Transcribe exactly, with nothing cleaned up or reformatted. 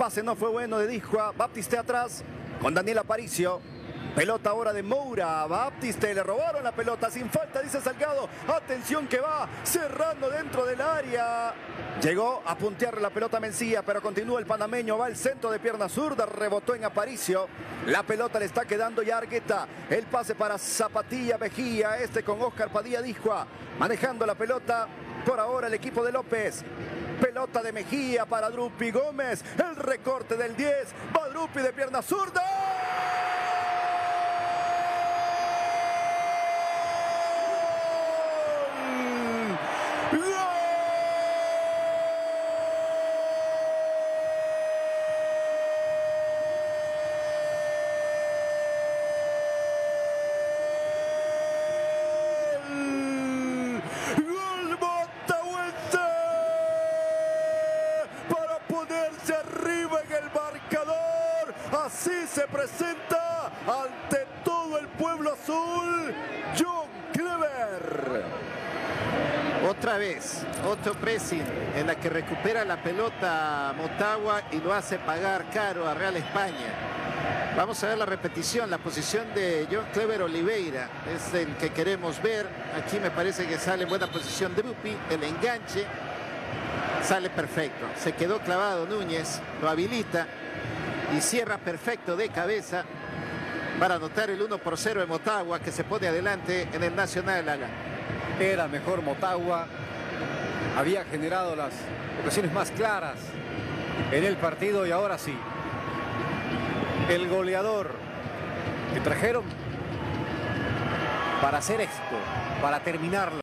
pase no fue bueno de Dijua. Baptiste atrás con Daniel Aparicio. Pelota ahora de Moura. Baptiste, le robaron la pelota sin falta, dice Salgado. Atención que va cerrando dentro del área. Llegó a puntear la pelota Mencía, pero continúa el panameño. Va al centro de pierna zurda, rebotó en Aparicio. La pelota le está quedando ya a Argueta. El pase para Zapatilla Mejía. Este con Oscar Padilla Dijua. Manejando la pelota por ahora el equipo de López. Pelota de Mejía para Drupi Gómez. El recorte del diez. Va Drupi de pierna zurda. Arriba en el marcador, así se presenta ante todo el pueblo azul, John Clever. Otra vez, otro pressing en la que recupera la pelota Motagua y lo hace pagar caro a Real España. Vamos a ver la repetición, la posición de John Clever Oliveira, es el que queremos ver. Aquí me parece que sale en buena posición Drupi, el enganche. Sale perfecto, se quedó clavado Núñez, lo habilita y cierra perfecto de cabeza para anotar el uno por cero de Motagua, que se pone adelante en el Nacional. Alan. Era mejor Motagua, había generado las ocasiones más claras en el partido y ahora sí, el goleador que trajeron para hacer esto, para terminarlo.